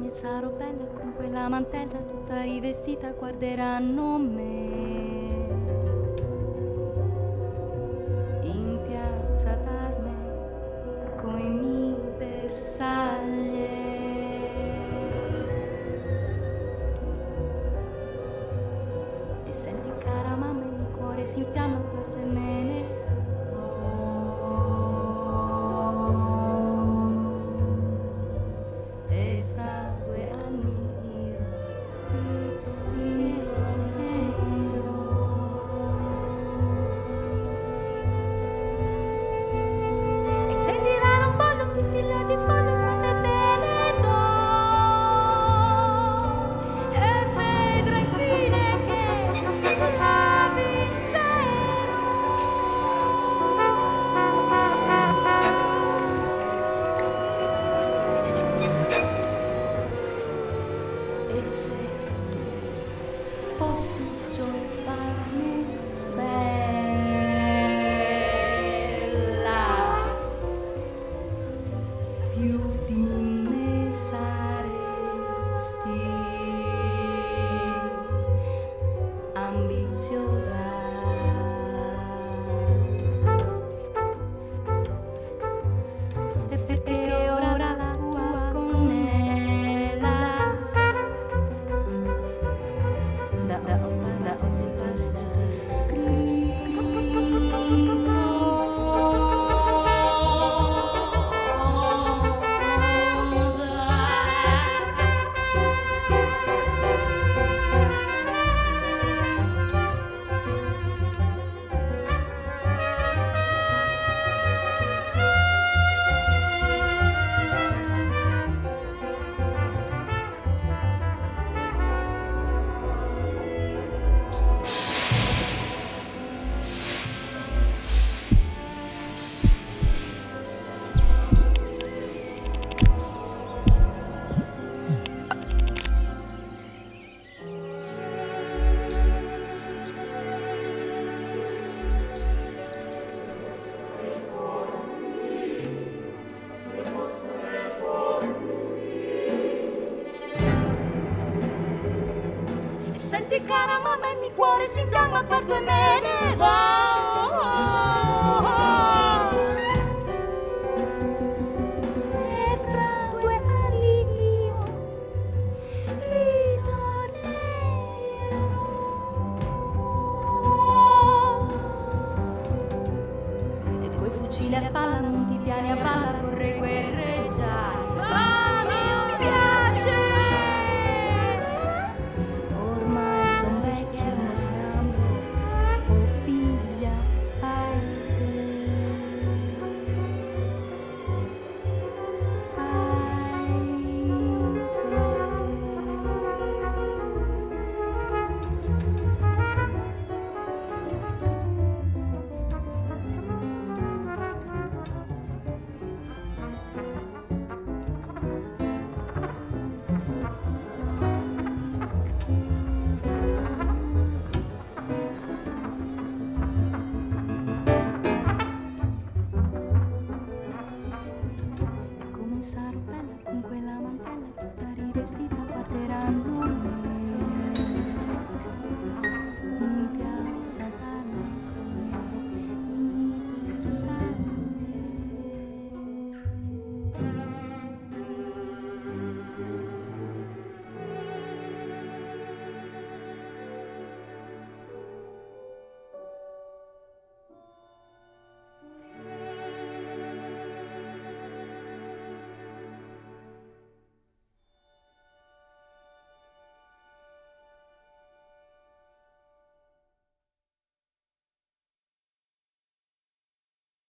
e sarò bella con quella mantella tutta rivestita, guarderanno me. In piazza d'arme coi miei bersaglie. E senti cara mamma, il mio cuore si infiamma per te, me ne fossi giovane, bella, più di me saresti ambiziosa. E perché ora la tua connella da senti cara mamma, il mio cuore si infiamma per due, me ne e fra 2 anni io ritornerò e coi fucili a spalla non ti piani a balla, vorrei guerreggiare.